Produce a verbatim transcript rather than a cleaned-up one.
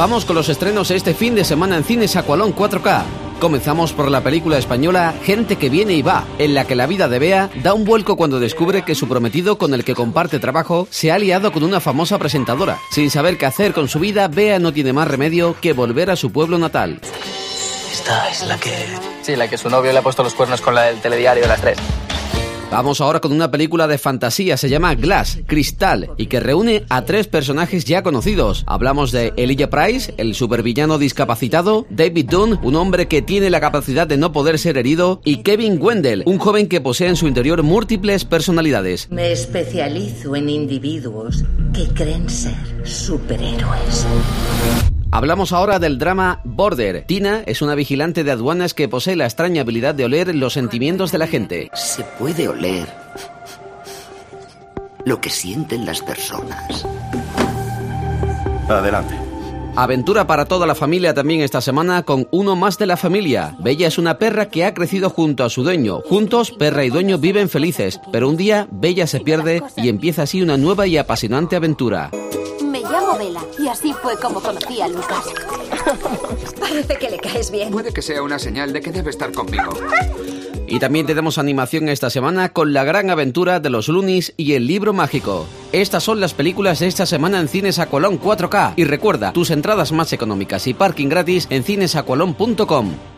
Vamos con los estrenos este fin de semana en Cines Aqualón cuatro K. Comenzamos por la película española Gente que viene y va, en la que la vida de Bea da un vuelco cuando descubre que su prometido con el que comparte trabajo se ha liado con una famosa presentadora. Sin saber qué hacer con su vida, Bea no tiene más remedio que volver a su pueblo natal. Esta es la que... Sí, la que su novio le ha puesto los cuernos con la del telediario de las tres. Vamos ahora con una película de fantasía, se llama Glass, Cristal, y que reúne a tres personajes ya conocidos. Hablamos de Elijah Price, el supervillano discapacitado, David Dunn, un hombre que tiene la capacidad de no poder ser herido, y Kevin Wendell, un joven que posee en su interior múltiples personalidades. Me especializo en individuos que creen ser superhéroes. Hablamos ahora del drama Border. Tina es una vigilante de aduanas que posee la extraña habilidad de oler los sentimientos de la gente. Se puede oler lo que sienten las personas. Adelante. Aventura para toda la familia también esta semana con Uno más de la familia. Bella es una perra que ha crecido junto a su dueño. Juntos, perra y dueño viven felices, pero un día Bella se pierde y empieza así una nueva y apasionante aventura. Me llamo Bella y así fue como conocí a Lucas. Parece que le caes bien. Puede que sea una señal de que debe estar conmigo. Y también tenemos animación esta semana con La gran aventura de los Loonies y El libro mágico. Estas son las películas de esta semana en Cines Aqualón cuatro K. Y recuerda, tus entradas más económicas y parking gratis en cines aqualón punto com.